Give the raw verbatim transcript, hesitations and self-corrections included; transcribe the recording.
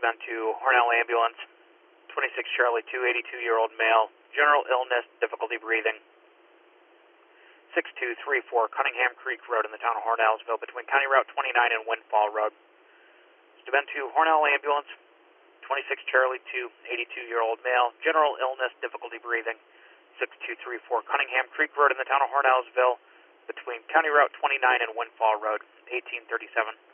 Steuben two, Hornell Ambulance, twenty-six Charlie two, eighty-two-year-old male, general illness, difficulty breathing. six two three four Cunningham Creek Road in the town of Hornellsville between County Route twenty-nine and Windfall Road. Steuben two, Hornell Ambulance, twenty-six Charlie two, eighty-two-year-old male, general illness, difficulty breathing. six two three four Cunningham Creek Road in the town of Hornellsville between County Route twenty-nine and Windfall Road, eighteen thirty-seven.